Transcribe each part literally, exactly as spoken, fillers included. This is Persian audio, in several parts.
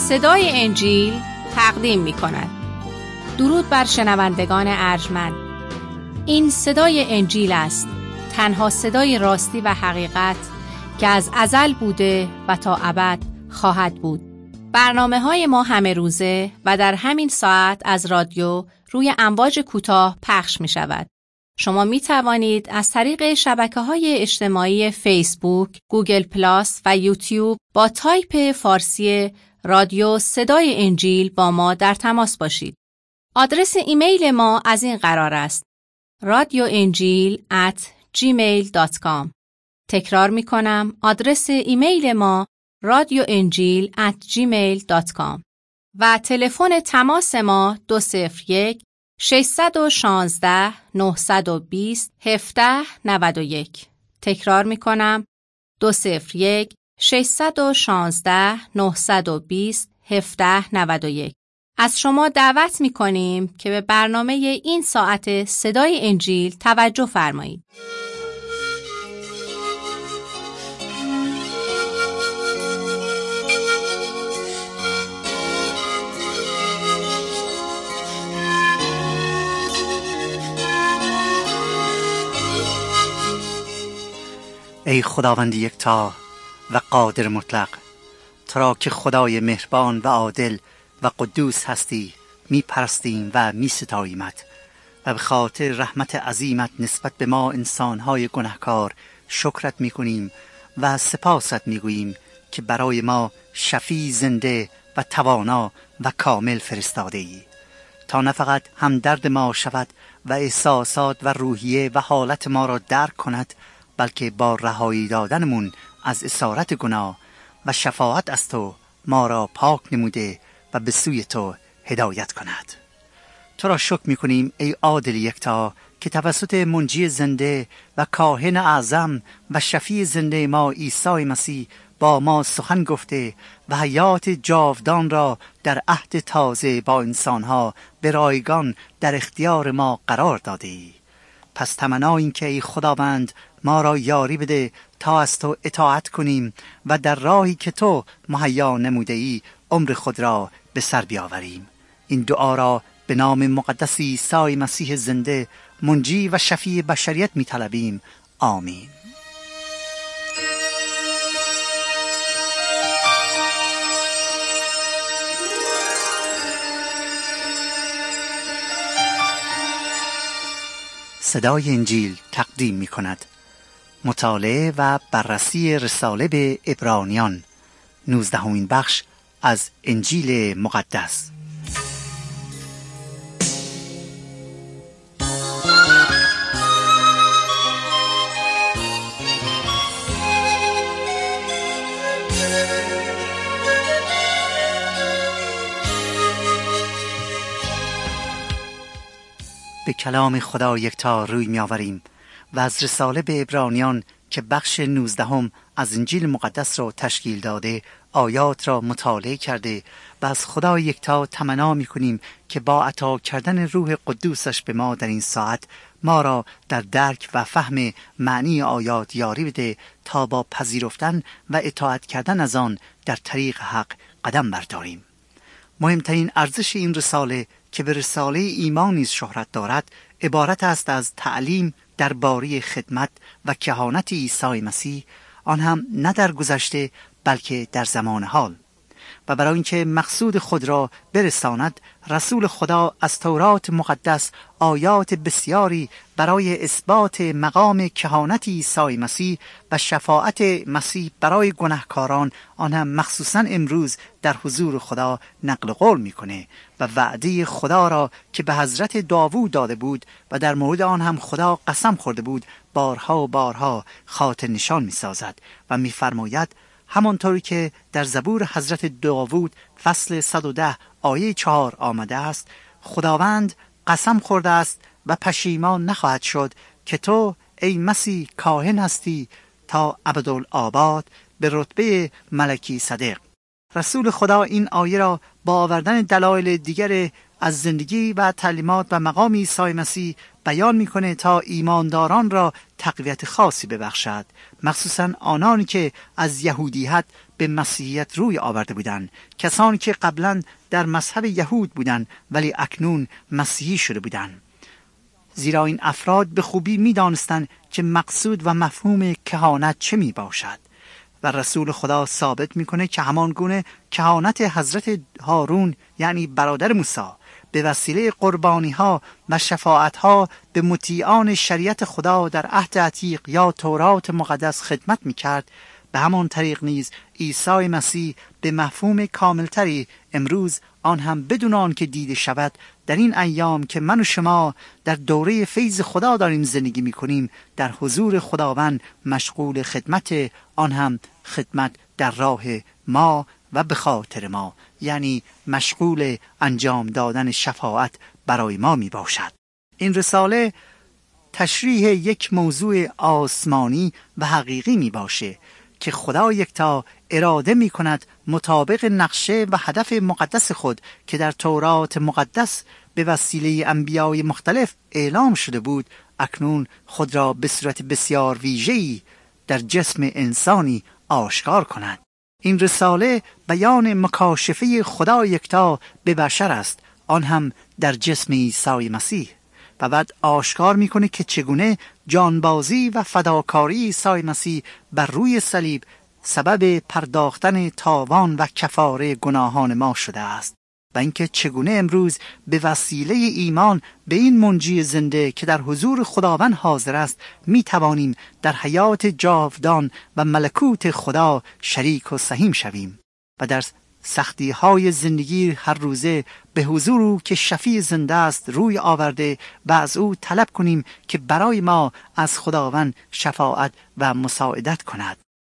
صدای انجیل تقدیم می کند. درود بر شنوندگان ارجمند. این صدای انجیل است، تنها صدای راستی و حقیقت که از ازل بوده و تا ابد خواهد بود. برنامه های ما همه روزه و در همین ساعت از رادیو روی امواج کوتاه پخش می شود. شما می توانید از طریق شبکه‌های اجتماعی فیسبوک، گوگل پلاس و یوتیوب با تایپ فارسی رادیو صدای انجیل با ما در تماس باشید. آدرس ایمیل ما از این قرار است: رادیو انجیل ات جیمیل دات کام. تکرار می کنم، آدرس ایمیل ما رادیو انجیل ات جیمیل دات کام و تلفن تماس ما دو صفر یک ششصد و شانزده نهصد و بیست هفده نود و یک. تکرار می کنم، دو صفر یک ششصد و شانزده نهصد و بیست هفده نود و یک. از شما دعوت می کنیم که به برنامه این ساعت صدای انجیل توجه فرمایید. ای خداوند یکتا و قادر مطلق، تو را که خدای مهربان و عادل و قدوس هستی می پرستیم و می ستاییمت و به خاطر رحمت عظیمت نسبت به ما انسانهای گناهکار شکرت می کنیم و سپاست می گوییم که برای ما شفیع زنده و توانا و کامل فرستاده ای تا نه فقط همدرد ما شود و احساسات و روحیه و حالت ما را درک کند، بلکه با رهایی دادنمون از اسارت گناه و شفاعت از تو ما را پاک نموده و به سوی تو هدایت کند. تو را شکر می کنیم ای عادل یکتا که توسط منجی زنده و کاهن اعظم و شفیع زنده ما عیسی مسیح با ما سخن گفته و حیات جاودان را در عهد تازه با انسانها به رایگان در اختیار ما قرار داده ای. پس تمنا این که ای خداوند ما را یاری بده تا از تو اطاعت کنیم و در راهی که تو مهیا نموده ای عمر خود را به سر بیاوریم. این دعا را به نام مقدس عیسی مسیح زنده، منجی و شفیع بشریت می طلبیم. آمین. صدای انجیل تقدیم می کند مطالعه و بررسی رساله به عبرانیان، نوزدهمین بخش از انجیل مقدس. به کلام خدا یکتا روی می آوریم و از رساله به عبرانیان که بخش نوزدهم از انجیل مقدس را تشکیل داده آیات را مطالعه کرده و از خدا یکتا تمنا می کنیم که با عطا کردن روح قدوسش به ما در این ساعت ما را در درک و فهم معنی آیات یاری بده تا با پذیرفتن و اطاعت کردن از آن در طریق حق قدم برداریم. مهمترین ارزش این رساله که به رساله ایمان نیز شهرت دارد عبارت است از تعلیم درباره خدمت و کهانت عیسی مسیح، آن هم نه در گذشته بلکه در زمان حال. و برای اینکه مقصود خود را برساند رسول خدا از تورات مقدس آیات بسیاری برای اثبات مقام کهانت عیسی مسیح و شفاعت مسیح برای گناهکاران، آن هم مخصوصا امروز در حضور خدا نقل قول میکنه و وعده خدا را که به حضرت داوود داده بود و در مورد آن هم خدا قسم خورده بود بارها و بارها خاطر نشان میسازد و میفرماید همانطوری که در زبور حضرت داوود فصل صد و ده آیه چهار آمده است: خداوند قسم خورده است و پشیمان نخواهد شد که تو ای مسیح کاهن هستی تا ابدالآباد به رتبه ملکی صدق. رسول خدا این آیه را با آوردن دلایل دیگر از زندگی و تعلیمات و مقام عیسی مسیح بیان میکنه تا ایمانداران را تقویت خاصی ببخشد، مخصوصا آنانی که از یهودیت به به مسیحیت روی آورده بودند، کسانی که قبلا در مذهب یهود بودند ولی اکنون مسیحی شده بودند. زیرا این افراد به خوبی می دانستند که مقصود و مفهوم کهانت چه می باشد و رسول خدا ثابت می کنه که همان گونه کهانت حضرت هارون یعنی برادر موسی به وسیله قربانی ها و شفاعت ها به مطیعان شریعت خدا در عهد عتیق یا تورات مقدس خدمت می کرد، به همان طریق نیز عیسی مسیح به مفهوم کاملتری امروز آن هم بدون آن که دیده شود در این ایام که من و شما در دوره فیض خدا داریم زندگی می کنیم در حضور خداوند مشغول خدمت، آن هم خدمت در راه ما و به خاطر ما، یعنی مشغول انجام دادن شفاعت برای ما می باشد. این رساله تشریح یک موضوع آسمانی و حقیقی می باشه که خدا یکتا اراده می کند مطابق نقشه و هدف مقدس خود که در تورات مقدس به وسیله انبیای مختلف اعلام شده بود، اکنون خود را به صورت بسیار ویژه‌ای در جسم انسانی آشکار کند. این رساله بیان مکاشفه خدا یکتا به بشر است، آن هم در جسم عیسی مسیح، و بعد آشکار میکنه که چگونه جانبازی و فداکاری عیسی مسیح بر روی صلیب سبب پرداختن تاوان و کفاره گناهان ما شده است و اینکه چگونه امروز به وسیله ایمان به این منجی زنده که در حضور خداوند حاضر است می توانیم در حیات جاودان و ملکوت خدا شریک و سهیم شویم و در سختی های زندگی هر روزه به حضور او که شفیع زنده است روی آورده و از او طلب کنیم که برای ما از خداوند شفاعت و مساعدت کند.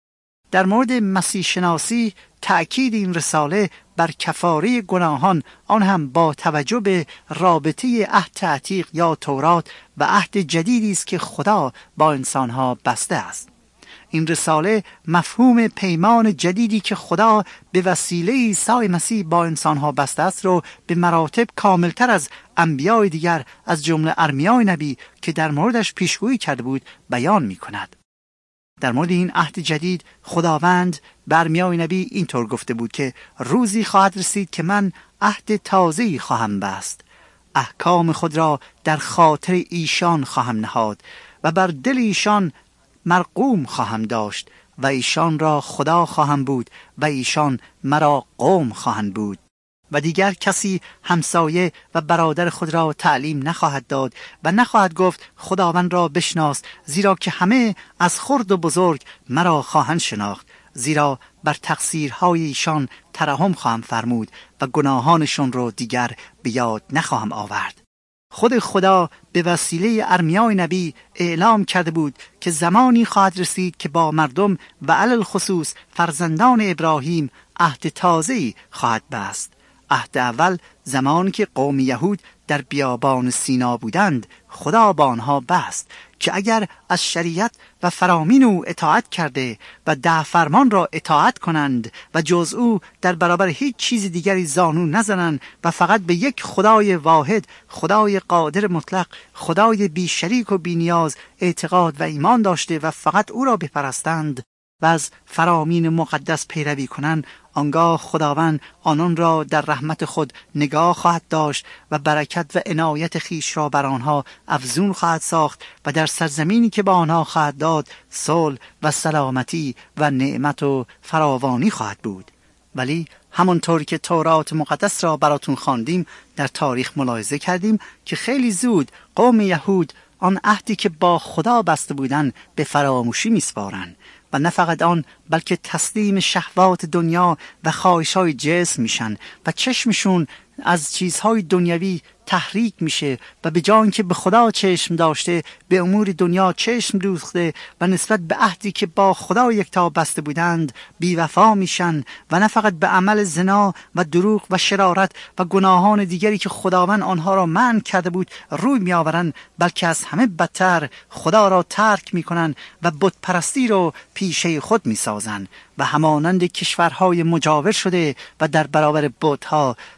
در مورد مسیح شناسی تأکید این رساله بر کفاره گناهان، آن هم با توجه به رابطه عهد عتیق یا تورات و عهد جدیدی است که خدا با انسانها بسته است. این رساله مفهوم پیمان جدیدی که خدا به وسیله عیسی مسیح با انسانها بسته است رو به مراتب کاملتر از انبیای دیگر از جمله ارمیای نبی که در موردش پیشگویی کرده بود بیان می کند. در مورد این عهد جدید خداوند به ارمیای نبی اینطور گفته بود که روزی خواهد رسید که من عهد تازه‌ای خواهم بست، احکام خود را در خاطر ایشان خواهم نهاد و بر دل ایشان مرقوم خواهم داشت و ایشان را خدا خواهم بود و ایشان مرا قوم خواهند بود و دیگر کسی همسایه و برادر خود را تعلیم نخواهد داد و نخواهد گفت خداوند را بشناس، زیرا که همه از خرد و بزرگ مرا خواهند شناخت، زیرا بر تقصیرهای ایشان ترحم خواهم فرمود و گناهانشون را دیگر به یاد نخواهم آورد. خود خدا به وسیله ارمیای نبی اعلام کرده بود که زمانی خواهد رسید که با مردم و علل خصوص فرزندان ابراهیم عهد تازه‌ای خواهد بست. عهد اول زمانی که قوم یهود در بیابان سینا بودند، خدا با آنها بست که اگر از شریعت و فرامین او اطاعت کرده و ده فرمان را اطاعت کنند و جز او در برابر هیچ چیز دیگری زانو نزنند و فقط به یک خدای واحد، خدای قادر مطلق، خدای بی شریک و بی نیاز اعتقاد و ایمان داشته و فقط او را بپرستند و از فرامین مقدس پیروی کنند، آنگاه خداوند آنان را در رحمت خود نگاه خواهد داشت و برکت و عنایت خیش را بر آنها افزون خواهد ساخت و در سرزمینی که با آنها خواهد داد صلح و سلامتی و نعمت و فراوانی خواهد بود. ولی همانطور که تورات مقدس را براتون خواندیم در تاریخ ملاحظه کردیم که خیلی زود قوم یهود آن عهدی که با خدا بسته بودند به فراموشی میسپارند و نه فقط آن بلکه تسلیم شهوات دنیا و خواهش‌های جسم میشن و چشمشون از چیزهای دنیوی تحریک میشه و به جای اینکه به خدا چشم داشته به امور دنیا چشم دوخته و نسبت به عهدی که با خدا یکتا بسته بودند بی‌وفا میشن و نه فقط به عمل زنا و دروغ و شرارت و گناهان دیگری که خداوند آنها را منع کرده بود روی میآورند، بلکه از همه بدتر خدا را ترک میکنن و بت پرستی رو پیشه خود میسازن و همانند کشورهای مجاور شده و در برابر بت‌ها سر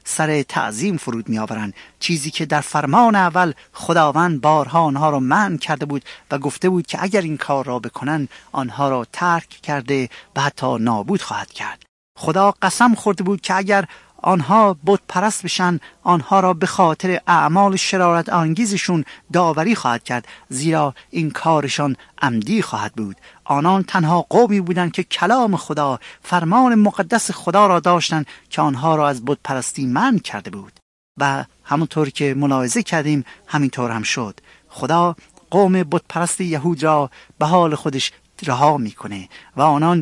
تعظیم فرود می آورند، چیزی که در فرمان اول خداوند بارها آنها را منع کرده بود و گفته بود که اگر این کار را بکنند آنها را ترک کرده و حتی نابود خواهد کرد. خدا قسم خورده بود که اگر آنها بت پرست بشن آنها را به خاطر اعمال شرارت آنگیزشون داوری خواهد کرد، زیرا این کارشان عمدی خواهد بود. آنان تنها قومی بودند که کلام خدا، فرمان مقدس خدا را داشتند که آنها را از بت پرستی منع کرده بود و همونطور که ملاحظه کردیم همینطور هم شد. خدا قوم بت پرست یهود را به حال خودش رها میکنه و آنان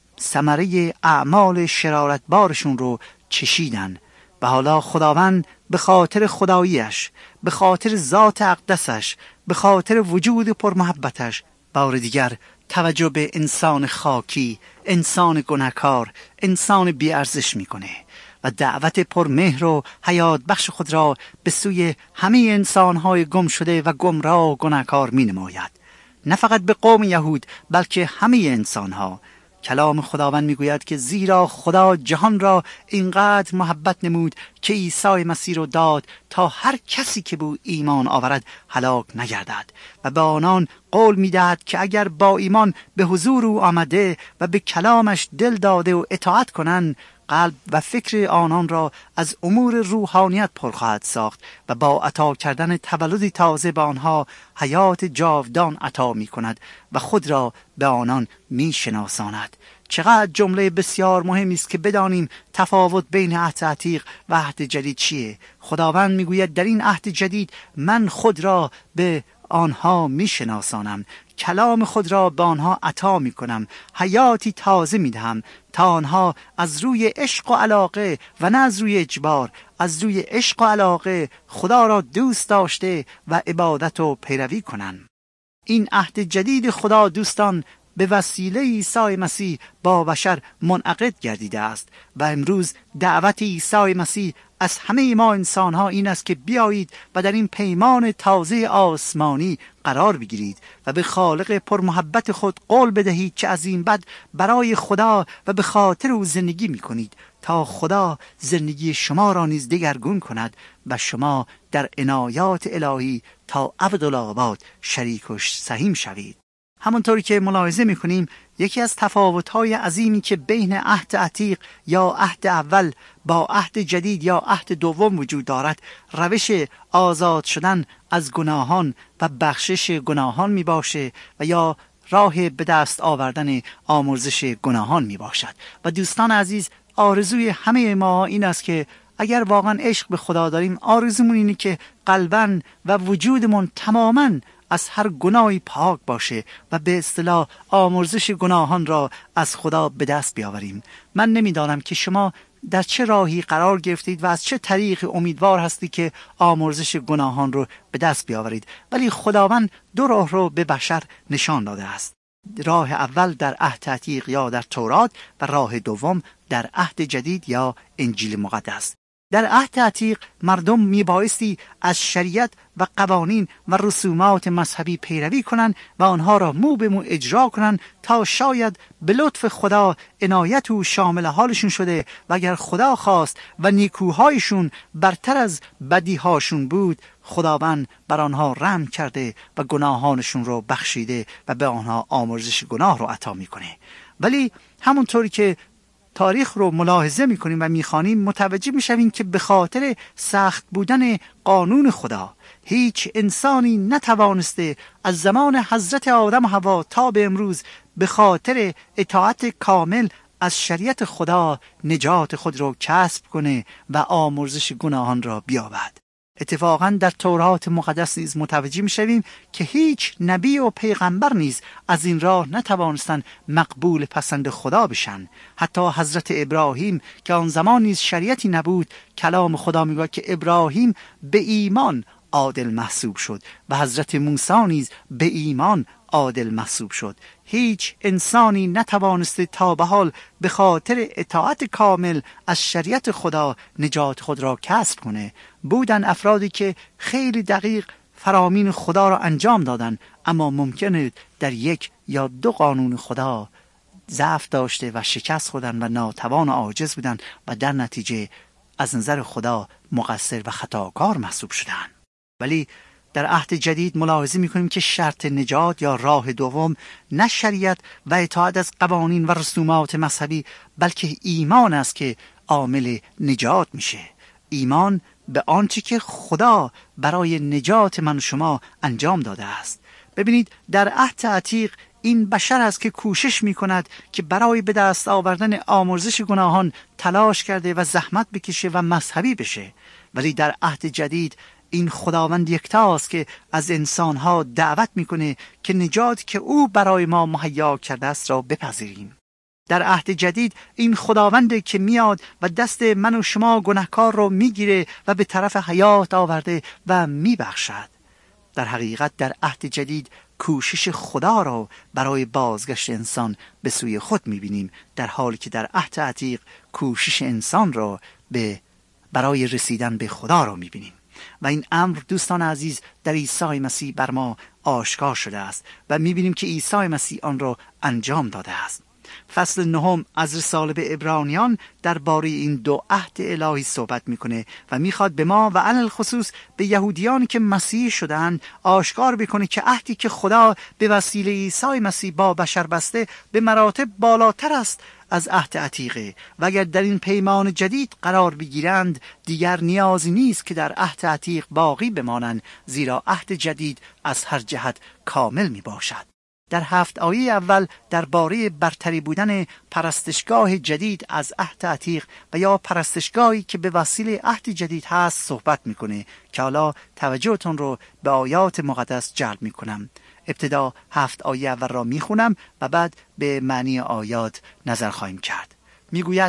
ثمره اعمال شرارتبارشون رو چشیدن و حالا خداوند به خاطر خداییش، به خاطر ذات اقدسش، به خاطر وجود پرمحبتش بار دیگر توجه به انسان خاکی، انسان گناهکار، انسان بی‌ارزش میکنه و دعوت پرمهر و حیات بخش خود را به سوی همه انسانهای گم شده و گمراه و گناهکار می نماید. نه فقط به قوم یهود بلکه همه انسانها. کلام خداوند میگوید که زیرا خدا جهان را اینقدر محبت نمود که عیسی مسیح را داد تا هر کسی که به ایمان آورد هلاک نگردد و به آنان قول میدهد که اگر با ایمان به حضور او آمده و به کلامش دل داده و اطاعت کنند قلب و فکر آنان را از امور روحانیت پر خواهد ساخت و با عطا کردن تولدی تازه به آنها حیات جاودان عطا می کند و خود را به آنان می شناساند. چقدر جمله بسیار مهمی است که بدانیم تفاوت بین عهد عتیق و عهد جدید چیه. خداوند میگوید در این عهد جدید من خود را به آنها می شناسانم، کلام خود را به آنها عطا می کنم، حیاتی تازه می دهم تا آنها از روی عشق و علاقه و نه از روی اجبار، از روی عشق و علاقه خدا را دوست داشته و عبادت و پیروی کنند. این عهد جدید خدا دوستان به وسیله عیسی مسیح با بشر منعقد گردیده است و امروز دعوت عیسی مسیح از همه ما انسان‌ها این است که بیایید و در این پیمان تازه آسمانی قرار بگیرید و به خالق پرمحبت خود قول بدهید که از این بعد برای خدا و به خاطر او زندگی می‌کنید تا خدا زندگی شما را نیز دگرگون کند و شما در عنایات الهی تا ابدالآباد شریک و سهیم شوید. همونطوری که ملاحظه میکنیم یکی از تفاوت‌های عظیمی که بین عهد عتیق یا عهد اول با عهد جدید یا عهد دوم وجود دارد روش آزاد شدن از گناهان و بخشش گناهان می باشه و یا راه به دست آوردن آمرزش گناهان می باشد. و دوستان عزیز، آرزوی همه ما این است که اگر واقعا عشق به خدا داریم آرزومون اینه که قلباً و وجودمون تماماً از هر گناهی پاک باشه و به اصطلاح آمرزش گناهان را از خدا به دست بیاوریم. من نمیدانم که شما در چه راهی قرار گرفتید و از چه طریق امیدوار هستی که آمرزش گناهان رو به دست بیاورید، ولی خداوند دو راه رو به بشر نشان داده است. راه اول در عهد عتیق یا در تورات و راه دوم در عهد جدید یا انجیل مقدس. در عهد عتیق مردم میبایستی از شریعت و قوانین و رسومات مذهبی پیروی کنند و آنها را مو به مو اجرا کنند تا شاید به لطف خدا عنایت او شامل حالشون شده و اگر خدا خواست و نیکوهایشون برتر از بدیهاشون بود خداوند بر آنها رحم کرده و گناهانشون رو بخشیده و به آنها آمرزش گناه رو عطا میکنه. ولی همونطوری که تاریخ رو ملاحظه میکنیم و میخوانیم متوجه میشویم که به خاطر سخت بودن قانون خدا هیچ انسانی نتوانسته از زمان حضرت آدم و حوا تا به امروز به خاطر اطاعت کامل از شریعت خدا نجات خود را کسب کنه و آمرزش گناهان را بیابد. اتفاقاً در تورات مقدس نیز متوجه می‌شویم که هیچ نبی و پیغمبر نیز از این راه نتوانستند مقبول پسند خدا بشن. حتی حضرت ابراهیم که آن زمان نیز شریعتی نبود، کلام خدا میگوید که ابراهیم به ایمان عادل محسوب شد و حضرت موسی نیز به ایمان عادل محسوب شد. هیچ انسانی نتوانسته تا به حال به خاطر اطاعت کامل از شریعت خدا نجات خود را کسب کنه. بودن افرادی که خیلی دقیق فرامین خدا را انجام دادن، اما ممکنه در یک یا دو قانون خدا ضعف داشته و شکست خوردن و ناتوان و عاجز بودن و در نتیجه از نظر خدا مقصر و خطاکار محسوب شدند. ولی در عهد جدید ملاحظه می‌کنیم که شرط نجات یا راه دوم نه شریعت و اطاعت از قوانین و رسومات مذهبی، بلکه ایمان است که عامل نجات میشه. ایمان به آنچه که خدا برای نجات من و شما انجام داده است. ببینید در عهد عتیق این بشر است که کوشش می کند که برای به دست آوردن آمرزش گناهان تلاش کرده و زحمت بکشه و مذهبی بشه. ولی در عهد جدید این خداوند یکتاست که از انسانها دعوت میکنه که نجات که او برای ما مهیا کرده است را بپذیریم. در عهد جدید این خداونده که میاد و دست من و شما گناهکار رو میگیره و به طرف حیات آورده و میبخشد. در حقیقت در عهد جدید کوشش خدا را برای بازگشت انسان به سوی خود میبینیم، در حالی که در عهد عتیق کوشش انسان را به برای رسیدن به خدا را میبینیم. و این امر دوستان عزیز در عیسی مسیح بر ما آشکار شده است و میبینیم که عیسی مسیح آن را انجام داده است. فصل نهم از رساله به عبرانیان درباره این دو عهد الهی صحبت میکنه و میخواد به ما و علل خصوص به یهودیانی که مسیحی شدند آشکار بکنه که عهدی که خدا به وسیله عیسی مسیح با بشر بسته به مراتب بالاتر است از عهد عتیقه و اگر در این پیمان جدید قرار بگیرند دیگر نیازی نیست که در عهد عتیق باقی بمانند، زیرا عهد جدید از هر جهت کامل می باشد. در هفت آیه اول درباره برتری بودن پرستشگاه جدید از عهد عتیق و یا پرستشگاهی که به وسیله عهد جدید هست صحبت میکنه که حالا توجهتون رو به آیات مقدس جلب میکنم. ابتدا هفت آیه اول را میخونم و بعد به معنی آیات نظر خواهیم کرد. میگوید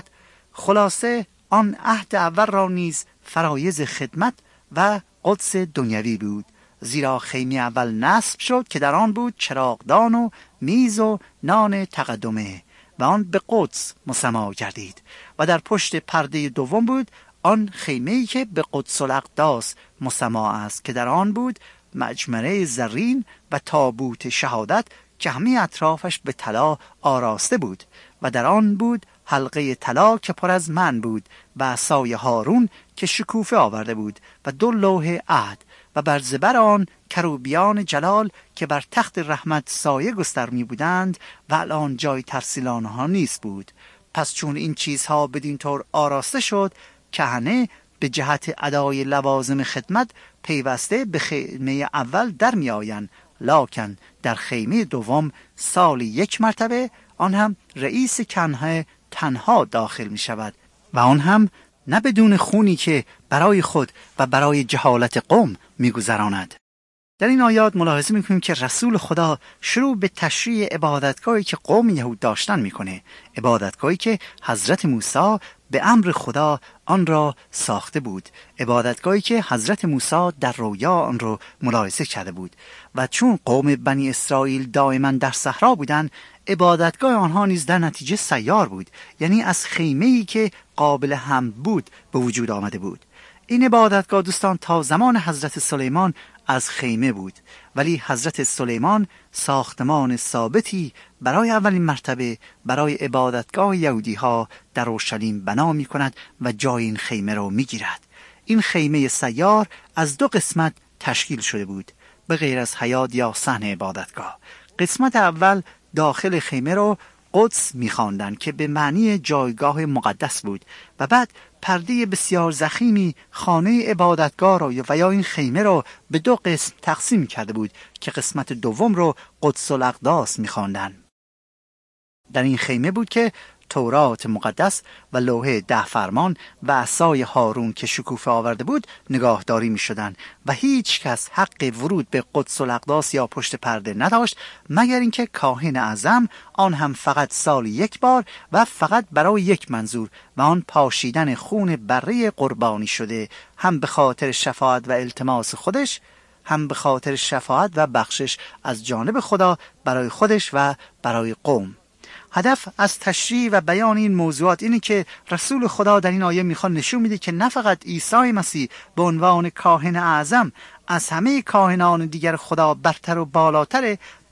خلاصه آن عهد اول را نیز فرایض خدمت و قدس دنیوی بود، زیرا خیمه اول نصب شد که در آن بود چراغدان و میز و نان تقدمه و آن به قدس مسما گردید و در پشت پرده دوم بود آن خیمه‌ای که به قدس الاقداس مسما است که در آن بود مجمره زرین و تابوت شهادت که همه اطرافش به طلا آراسته بود و در آن بود حلقه طلا که پر از من بود و عصای هارون که شکوفه آورده بود و دو لوح عهد و بر زبر آن کروبیان جلال که بر تخت رحمت سایه گستر می بودند و الان جای ترسیل آنها نیست بود. پس چون این چیزها بدین طور آراسته شد، کهنه به جهت ادای لوازم خدمت پیوسته به خیمه اول در می آیند، لکن در خیمه دوم سال یک مرتبه آن هم رئیس کنه تنها داخل می شود و آن هم نه بدون خونی که برای خود و برای جهالت قوم می گذراند. در این آیات ملاحظه می کنیم که رسول خدا شروع به تشریح عبادتگاهی که قوم یهود داشتن می کنه، عبادتگاهی که حضرت موسی به امر خدا آن را ساخته بود، عبادتگاهی که حضرت موسی در رویا آن را ملاحظه کرده بود و چون قوم بنی اسرائیل دائما در صحرا بودند، عبادتگاه آنها نیز در نتیجه سیار بود، یعنی از خیمه‌ای که قابل حمل بود به وجود آمده بود. این عبادتگاه دوستان تا زمان حضرت سلیمان از خیمه بود، ولی حضرت سلیمان ساختمان ثابتی برای اولین مرتبه برای عبادتگاه یهودی ها در اورشلیم بنا می کند و جای این خیمه را می گیرد. این خیمه سیار از دو قسمت تشکیل شده بود به غیر از حیاط یا صحن عبادتگاه. قسمت اول داخل خیمه را قدس می‌خواندند که به معنی جایگاه مقدس بود و بعد پرده بسیار ضخیمی خانه عبادتگاه را و یا این خیمه را به دو قسم تقسیم کرده بود که قسمت دوم را قدس الاقداس می‌خواندند. در این خیمه بود که تورات مقدس و لوح ده فرمان و عصای هارون که شکوفه آورده بود نگاهداری می شدن و هیچ کس حق ورود به قدس الاقداس یا پشت پرده نداشت مگر اینکه کاهن اعظم، آن هم فقط سال یک بار و فقط برای یک منظور و آن پاشیدن خون بره قربانی شده، هم به خاطر شفاعت و التماس خودش، هم به خاطر شفاعت و بخشش از جانب خدا برای خودش و برای قوم. هدف از تشریح و بیان این موضوعات اینه که رسول خدا در این آیه میخواد نشون میده که نه فقط عیسی مسیح به عنوان کاهن اعظم از همه کاهنان دیگر خدا برتر و بالاتره،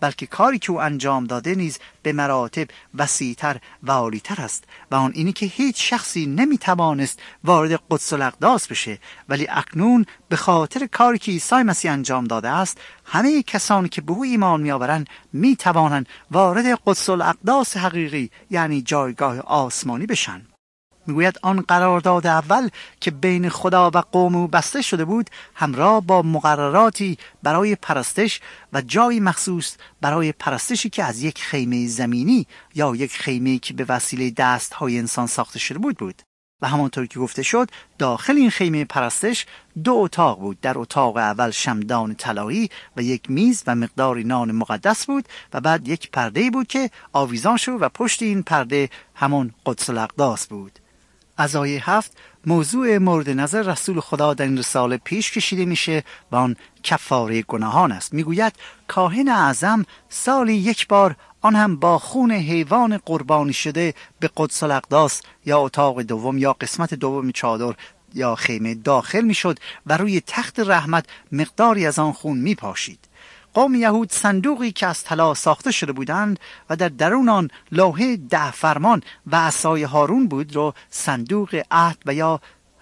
بلکه کاری که او انجام داده نیز به مراتب وسیع‌تر و عالی‌تر است و آن اینی که هیچ شخصی نمیتوانست وارد قدس الاقداس بشه، ولی اکنون به خاطر کاری که عیسی مسیح انجام داده است همه کسانی که به او ایمان میآورند میتوانند وارد قدس الاقداس حقیقی یعنی جایگاه آسمانی بشن. میگوید آن قرارداد اول که بین خدا و قوم او بسته شده بود همراه با مقرراتی برای پرستش و جایی مخصوص برای پرستشی که از یک خیمه زمینی یا یک خیمه‌ای که به وسیله دست‌های انسان ساخته شده بود بود و همانطور که گفته شد داخل این خیمه پرستش دو اتاق بود. در اتاق اول شمعدان طلایی و یک میز و مقداری نان مقدس بود و بعد یک پرده بود که آویزان شد و پشت این پرده همون قدس الاقداس بود. از آیه هفت موضوع مورد نظر رسول خدا در این رساله پیش کشیده میشه و آن کفاره گناهان است. میگوید کاهن اعظم سالی یک بار، آن هم با خون حیوان قربانی شده، به قدس الاقداس یا اتاق دوم یا قسمت دوم چادر یا خیمه داخل میشد و روی تخت رحمت مقداری از آن خون میپاشید. قوم یهود صندوقی که از طلا ساخته شده بودند و در درون آن لوحه ده فرمان و عصای هارون بود رو صندوق عهد و یا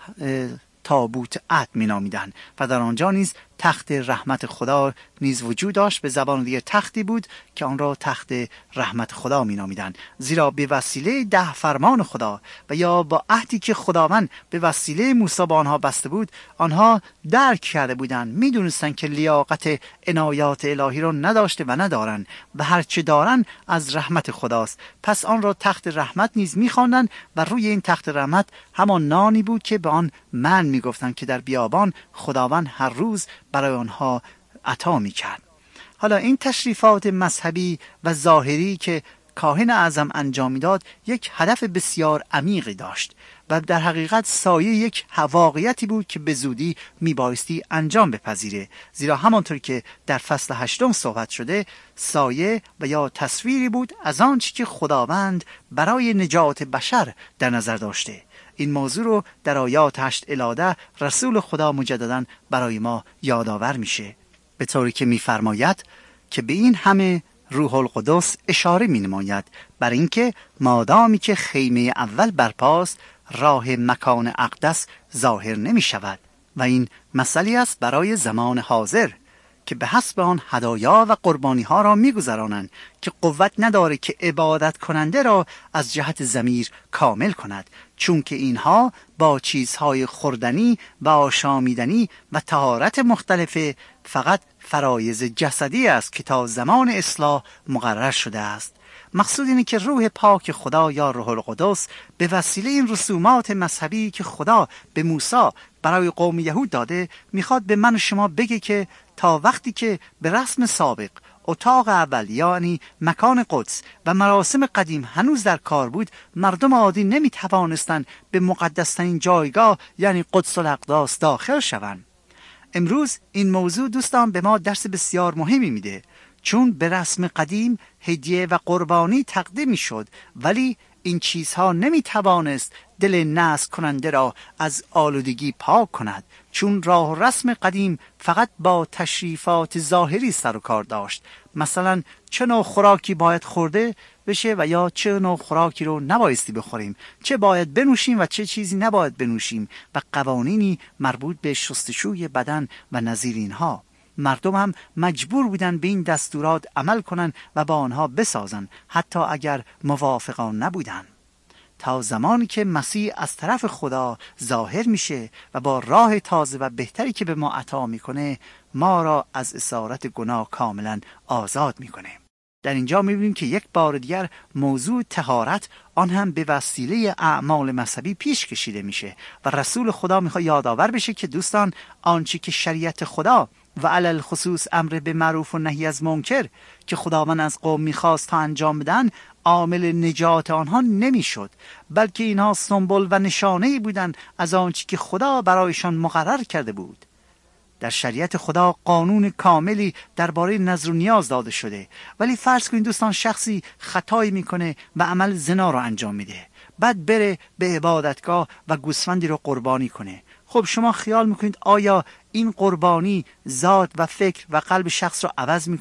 تابوت عهد می نامیدند و در آنجا نیز تخت رحمت خدا نیز وجود داشت. به زبان دیگه تختی بود که آن را تخت رحمت خدا می نامیدند، زیرا به وسیله ده فرمان خدا و یا با عهدی که خداوند به وسیله موسی با آنها بسته بود آنها درک کرده بودند، می دونستند که لیاقت عنایات الهی را نداشته و ندارند و هرچه دارند از رحمت خداست. پس آن را تخت رحمت نیز می خواندند و روی این تخت رحمت همان نانی بود که به آن من می گفتند که در بیابان خداوند هر روز برای آنها عطا می کرد. حالا این تشریفات مذهبی و ظاهری که کاهن اعظم انجام میداد یک هدف بسیار عمیقی داشت و در حقیقت سایه یک واقعیتی بود که به زودی میبایستی انجام بپذیره، زیرا همانطور که در فصل هشتم صحبت شده سایه و یا تصویری بود از آنچه که خداوند برای نجات بشر در نظر داشته. این موضوع رو در آیات هشت الی ده رسول خدا مجددا برای ما یادآور میشه، به طوری که میفرماید که به این همه روح القدس اشاره می نماید بر اینکه مادامی که خیمه اول برپاست راه مکان اقدس ظاهر نمی شود و این مسئله است برای زمان حاضر که به حسب آن هدایا و قربانی ها را می گذرانند که قوت نداره که عبادت کننده را از جهت ضمیر کامل کند، چون که اینها با چیزهای خوردنی و آشامیدنی و طهارت مختلف فقط فرایض جسدی است که تا زمان اصلاح مقرر شده است. مقصود اینه که روح پاک خدا یا روح القدس به وسیله این رسومات مذهبی که خدا به موسی برای قوم یهود داده میخواد به من و شما بگه که تا وقتی که به رسم سابق اتاق اول یعنی مکان قدس و مراسم قدیم هنوز در کار بود، مردم عادی نمی توانستند به مقدسترین جایگاه یعنی قدس الاقداس داخل شوند. امروز این موضوع دوستان به ما درس بسیار مهمی میده، چون به رسم قدیم هدیه و قربانی تقدیم می شد، ولی این چیزها نمی توانست دل نسک کننده را از آلودگی پاک کند، چون راه و رسم قدیم فقط با تشریفات ظاهری سر و کار داشت. مثلا چه نوع خوراکی باید خورده بشه و یا چه نوع خوراکی رو نبایستی بخوریم، چه باید بنوشیم و چه چیزی نباید بنوشیم و قوانینی مربوط به شستشوی بدن و نظیر اینها. مردم هم مجبور بودن به این دستورات عمل کنن و با آنها بسازن، حتی اگر موافقان نبودن، تا زمانی که مسیح از طرف خدا ظاهر میشه و با راه تازه و بهتری که به ما عطا میکنه ما را از اسارت گناه کاملا آزاد میکنه. در اینجا میبینیم که یک بار دیگر موضوع طهارت آن هم به وسیله اعمال مذهبی پیش کشیده میشه و رسول خدا میخواد یادآور بشه که دوستان آنچه که شریعت خدا و علل خصوص امر به معروف و نهی از منکر که خداوند از قوم میخواست تا انجام بدن عامل نجات آنها نمیشد، بلکه اینها سمبل و نشانه‌ای بودند از آنچه که خدا برایشان مقرر کرده بود. در شریعت خدا قانون کاملی درباره نذر و نیاز داده شده، ولی فرض کنید دوستان شخصی خطایی میکنه و عمل زنا رو انجام میده، بعد بره به عبادتگاه و گوسفندی رو قربانی کنه. خب شما خیال میکنید آیا این قربانی ذات و فکر و قلب شخص رو عوض میکنه؟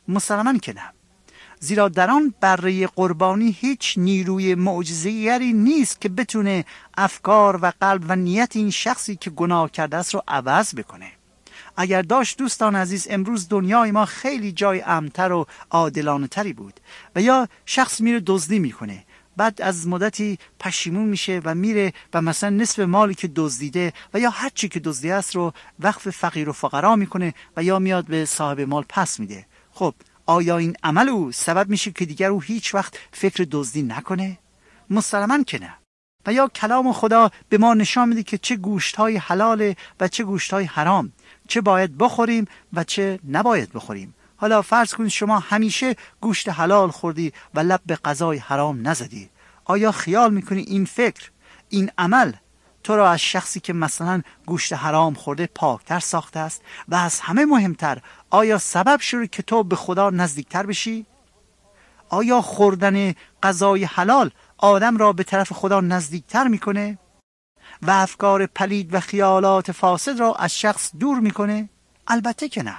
مسلماً که نه. زیرا در آن بره قربانی هیچ نیروی معجزه‌ای نیست که بتونه افکار و قلب و نیت این شخصی که گناه کرده است رو عوض بکنه. اگر داشت دوستان عزیز، امروز دنیای ما خیلی جای امن‌تر و عادلانه تری بود. و یا شخص میره دزدی میکنه، بعد از مدتی پشیمون میشه و میره و مثلا نصف مالی که دزدیده و یا هر چی که دزدیده است رو وقف فقیر و فقرا میکنه و یا میاد به صاحب مال پس میده. خب آیا این عمل او سبب میشه که دیگر او هیچ وقت فکر دزدی نکنه؟ مسلماً که نه. و یا کلام خدا به ما نشان میده که چه گوشت‌های حلال و چه گوشت‌های حرام، چه باید بخوریم و چه نباید بخوریم. حالا فرض کن شما همیشه گوشت حلال خوردی و لب به غذای حرام نزدی. آیا خیال میکنی این فکر، این عمل تو را از شخصی که مثلا گوشت حرام خورده پاکتر ساخته است؟ و از همه مهمتر، آیا سبب شده که تو به خدا نزدیکتر بشی؟ آیا خوردن غذای حلال آدم را به طرف خدا نزدیکتر میکنه و افکار پلید و خیالات فاسد را از شخص دور میکنه؟ البته که نه.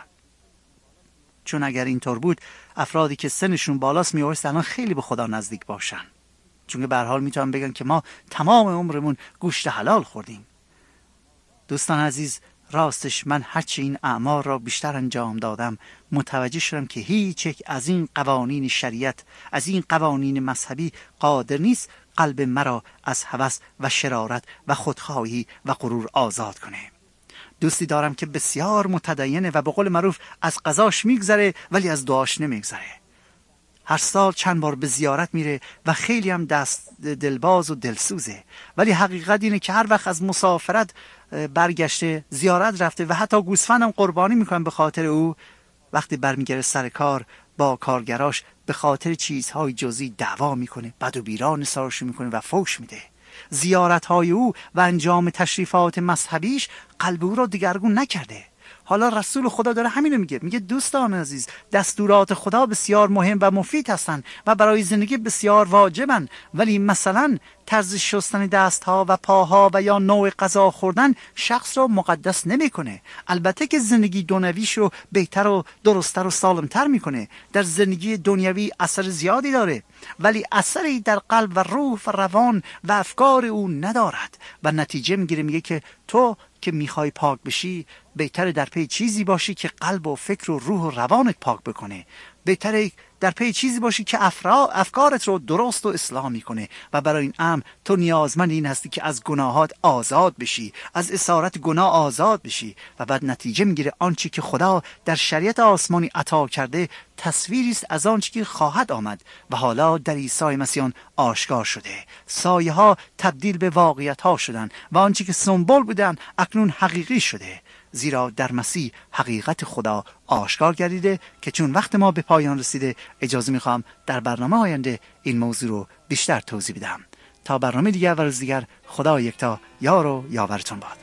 چون اگر اینطور بود، افرادی که سنشون بالاست می‌بایست الان خیلی به خدا نزدیک باشن، چون به هر حال میتونن بگن که ما تمام عمرمون گوشت حلال خوردیم. دوستان عزیز، راستش من هرچی این اعمال را بیشتر انجام دادم، متوجه شدم که هیچ یک از این قوانین شریعت، از این قوانین مذهبی قادر نیست قلب مرا از هوس و شرارت و خودخواهی و غرور آزاد کنه. دوستی دارم که بسیار متدینه و به قول معروف از قضاش میگذره ولی از دعاش نمیگذره. هر سال چند بار به زیارت میره و خیلی هم دست دلباز و دلسوزه، ولی حقیقت اینه که هر وقت از مسافرت برگشته زیارت رفته و حتی گوسفندم قربانی میکنن به خاطر او، وقتی برمیگره سر کار با کارگراش به خاطر چیزهای جزئی دعوا میکنه، بد و بیرا نثارش میکنه و فوش میده. زیارت‌های او و انجام تشریفات مذهبیش قلب او را دگرگون نکرده. حالا رسول خدا داره همینو میگه، میگه دوستان عزیز، دستورات خدا بسیار مهم و مفید هستن و برای زندگی بسیار واجبن، ولی مثلا طرز شستن دستها و پاها و یا نوع غذا خوردن شخص را مقدس نمیکنه. البته که زندگی دنیویش رو بهتر و درستتر و سالمتر میکنه، در زندگی دنیوی اثر زیادی داره، ولی اثری در قلب و روح و روان و افکار او ندارد و نتیجه میگیره میگه که تو که میخوای پاک بشی بهتره در پی چیزی باشی که قلب و فکر و روح و روانت پاک بکنه. بهتره در پی چیزی باشی که افرا افکارت رو درست و اصلاح میکنه و برای این امر تو نیازمند این هستی که از گناهات آزاد بشی، از اسارت گناه آزاد بشی و بعد نتیجه میگیره آنچه که خدا در شریعت آسمانی عطا کرده تصویری است از آنچه که خواهد آمد و حالا در عیسی مسیح آشکار شده. سایه ها تبدیل به واقعیت ها شدن و آنچه که سمبل بودن اکنون حقیقی شده، زیرا در مسیح حقیقت خدا آشکار گردیده که چون وقت ما به پایان رسیده اجازه میخوام در برنامه آینده این موضوع رو بیشتر توضیح بدم. تا برنامه دیگر و روز دیگر، خدا یکتا یار و یاورتون باد.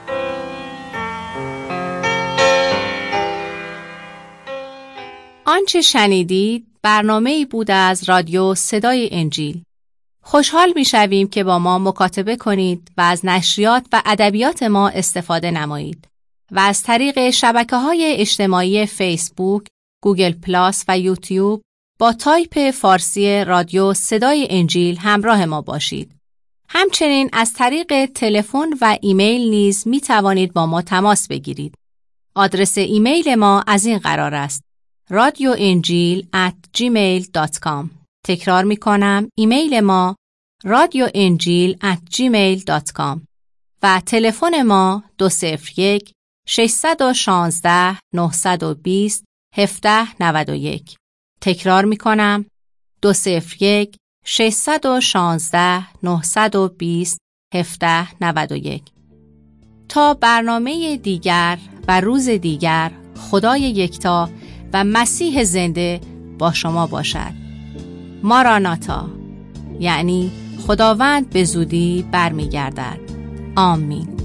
آنچه شنیدید برنامه‌ای بود از رادیو صدای انجیل. خوشحال می‌شویم که با ما مکاتبه کنید و از نشریات و ادبیات ما استفاده نمایید و از طریق شبکه‌های اجتماعی فیسبوک، گوگل پلاس و یوتیوب با تایپ فارسی رادیو صدای انجیل همراه ما باشید. همچنین از طریق تلفن و ایمیل نیز می توانید با ما تماس بگیرید. آدرس ایمیل ما از این قرار است: رادیو انجیل ات جیمیل دات کام. تکرار می کنم، ایمیل ما رادیو انجیل ات جیمیل دات کام و تلفن ما دو صفر یک ششصد و شانزده نهصد و بیست هفده نود و یک. تکرار می کنم، دو صفر یک ششصد و شانزده نهصد و بیست هفده نود و یک. تا برنامه دیگر و روز دیگر، خدای یکتا و مسیح زنده با شما باشد. ماراناتا، یعنی خداوند به زودی برمیگردد. آمین.